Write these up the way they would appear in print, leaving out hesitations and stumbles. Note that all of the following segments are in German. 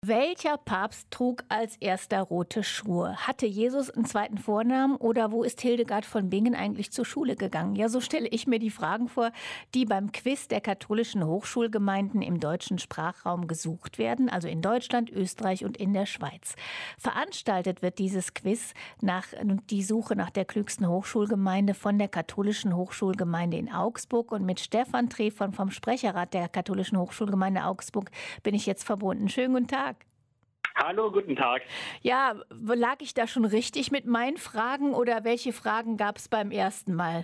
Welcher Papst trug als erster rote Schuhe? Hatte Jesus einen zweiten Vornamen oder wo ist Hildegard von Bingen eigentlich zur Schule gegangen? Ja, so stelle ich mir die Fragen vor, die beim Quiz der katholischen Hochschulgemeinden im deutschen Sprachraum gesucht werden, also in Deutschland, Österreich und in der Schweiz. Veranstaltet wird dieses Quiz nach die Suche nach der klügsten Hochschulgemeinde von der katholischen Hochschulgemeinde in Augsburg. Und mit Stefan Trefon vom Sprecherrat der katholischen Hochschulgemeinde Augsburg bin ich jetzt verbunden. Schönen guten Tag. Hallo, guten Tag. Ja, lag ich da schon richtig mit meinen Fragen oder welche Fragen gab es beim ersten Mal?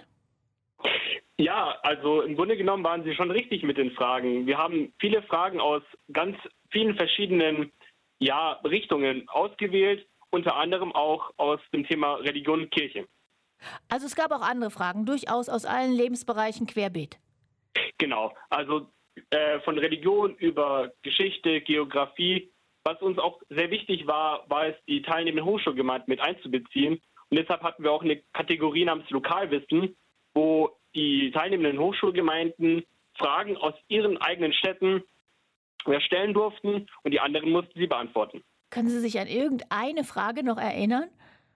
Ja, also im Grunde genommen waren Sie schon richtig mit den Fragen. Wir haben viele Fragen aus ganz vielen verschiedenen Richtungen ausgewählt, unter anderem auch aus dem Thema Religion und Kirche. Also es gab auch andere Fragen, durchaus aus allen Lebensbereichen querbeet. Genau, also von Religion über Geschichte, Geografie. Was uns auch sehr wichtig war, war es, die teilnehmenden Hochschulgemeinden mit einzubeziehen. Und deshalb hatten wir auch eine Kategorie namens Lokalwissen, wo die teilnehmenden Hochschulgemeinden Fragen aus ihren eigenen Städten stellen durften und die anderen mussten sie beantworten. Können Sie sich an irgendeine Frage noch erinnern?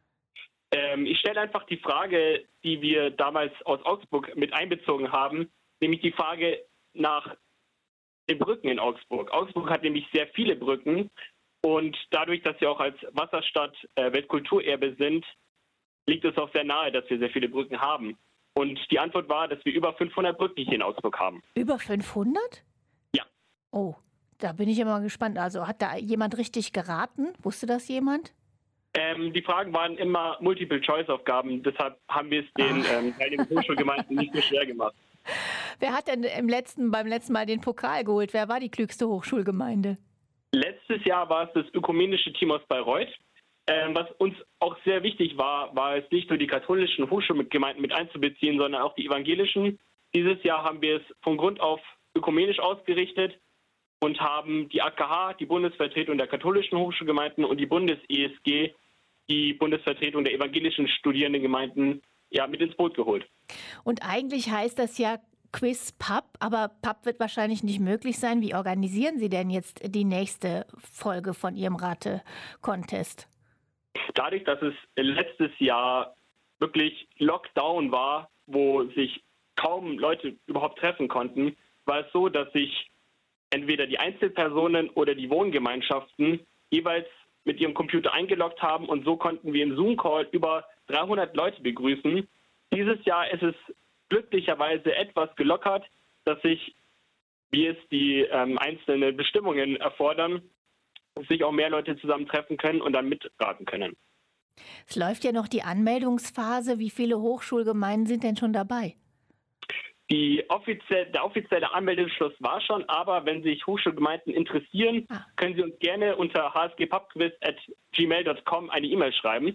Ich stelle einfach die Frage, die wir damals aus Augsburg mit einbezogen haben, nämlich die Frage nach den Brücken in Augsburg. Augsburg hat nämlich sehr viele Brücken und dadurch, dass wir auch als Wasserstadt Weltkulturerbe sind, liegt es auch sehr nahe, dass wir sehr viele Brücken haben. Und die Antwort war, dass wir über 500 Brücken hier in Augsburg haben. Über 500? Ja. Oh, da bin ich immer gespannt. Also hat da jemand richtig geraten? Wusste das jemand? Die Fragen waren immer Multiple-Choice-Aufgaben, deshalb haben wir es den teilnehmenden Hochschulgemeinden nicht so schwer gemacht. Wer hat denn beim letzten Mal den Pokal geholt? Wer war die klügste Hochschulgemeinde? Letztes Jahr war es das ökumenische Team aus Bayreuth. Was uns auch sehr wichtig war, war es nicht nur die katholischen Hochschulgemeinden mit einzubeziehen, sondern auch die evangelischen. Dieses Jahr haben wir es von Grund auf ökumenisch ausgerichtet und haben die AKH, die Bundesvertretung der katholischen Hochschulgemeinden und die Bundes-ESG, die Bundesvertretung der evangelischen Studierendengemeinden, mit ins Boot geholt. Und eigentlich heißt das ja Quiz Pub, aber Pub wird wahrscheinlich nicht möglich sein. Wie organisieren Sie denn jetzt die nächste Folge von Ihrem Rate-Contest? Dadurch, dass es letztes Jahr wirklich Lockdown war, wo sich kaum Leute überhaupt treffen konnten, war es so, dass sich entweder die Einzelpersonen oder die Wohngemeinschaften jeweils mit ihrem Computer eingeloggt haben und so konnten wir im Zoom-Call über 300 Leute begrüßen. Dieses Jahr ist es glücklicherweise etwas gelockert, dass sich, wie es die einzelnen Bestimmungen erfordern, sich auch mehr Leute zusammentreffen können und dann mitraten können. Es läuft ja noch die Anmeldungsphase. Wie viele Hochschulgemeinden sind denn schon dabei? Der offizielle Anmeldeschluss war schon, aber wenn sich Hochschulgemeinden interessieren, können Sie uns gerne unter hsgpubquiz@gmail.com eine E-Mail schreiben.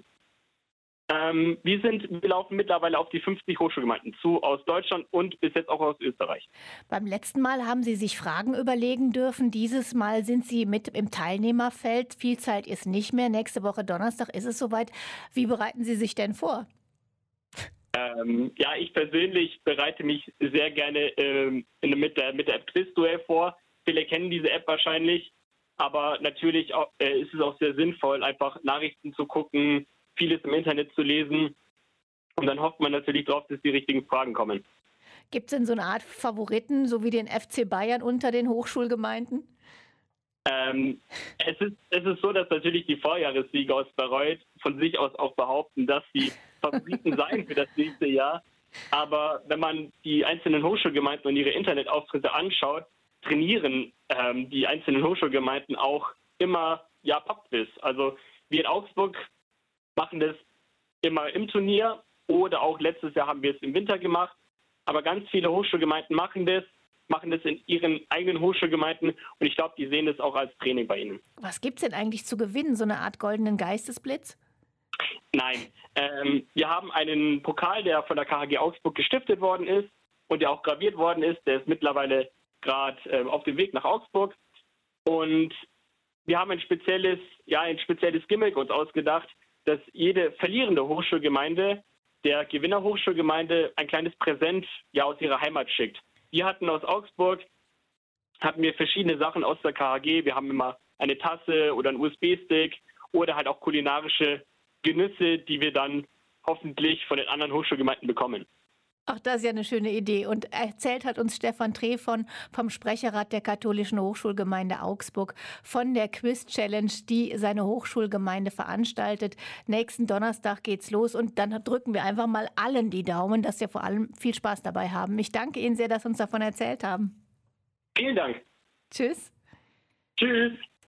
Wir laufen mittlerweile auf die 50 Hochschulgemeinden zu, aus Deutschland und bis jetzt auch aus Österreich. Beim letzten Mal haben Sie sich Fragen überlegen dürfen. Dieses Mal sind Sie mit im Teilnehmerfeld. Viel Zeit ist nicht mehr. Nächste Woche Donnerstag ist es soweit. Wie bereiten Sie sich denn vor? Ich persönlich bereite mich sehr gerne mit der App Quizduell vor. Viele kennen diese App wahrscheinlich, aber natürlich ist es auch sehr sinnvoll, einfach Nachrichten zu gucken, vieles im Internet zu lesen und dann hofft man natürlich darauf, dass die richtigen Fragen kommen. Gibt es denn so eine Art Favoriten, so wie den FC Bayern unter den Hochschulgemeinden? Es ist so, dass natürlich die Vorjahressieger aus Bayreuth von sich aus auch behaupten, dass sie Favoriten seien für das nächste Jahr. Aber wenn man die einzelnen Hochschulgemeinden und ihre Internetauftritte anschaut, trainieren die einzelnen Hochschulgemeinden auch immer Pubquiz. Also wir in Augsburg machen das immer im Turnier oder auch letztes Jahr haben wir es im Winter gemacht. Aber ganz viele Hochschulgemeinden machen das in ihren eigenen Hochschulgemeinden und ich glaube, die sehen das auch als Training bei ihnen. Was gibt es denn eigentlich zu gewinnen? So eine Art goldenen Geistesblitz? Nein, wir haben einen Pokal, der von der KHG Augsburg gestiftet worden ist und der auch graviert worden ist. Der ist mittlerweile gerade auf dem Weg nach Augsburg und wir haben ein spezielles Gimmick uns ausgedacht, dass jede verlierende Hochschulgemeinde der Gewinnerhochschulgemeinde ein kleines Präsent aus ihrer Heimat schickt. Wir hatten aus Augsburg, verschiedene Sachen aus der KHG. Wir haben immer eine Tasse oder ein USB-Stick oder halt auch kulinarische Genüsse, die wir dann hoffentlich von den anderen Hochschulgemeinden bekommen. Ach, das ist ja eine schöne Idee. Und erzählt hat uns Stefan Trefon vom Sprecherrat der Katholischen Hochschulgemeinde Augsburg von der Quiz-Challenge, die seine Hochschulgemeinde veranstaltet. Nächsten Donnerstag geht's los und dann drücken wir einfach mal allen die Daumen, dass wir vor allem viel Spaß dabei haben. Ich danke Ihnen sehr, dass Sie uns davon erzählt haben. Vielen Dank. Tschüss. Tschüss.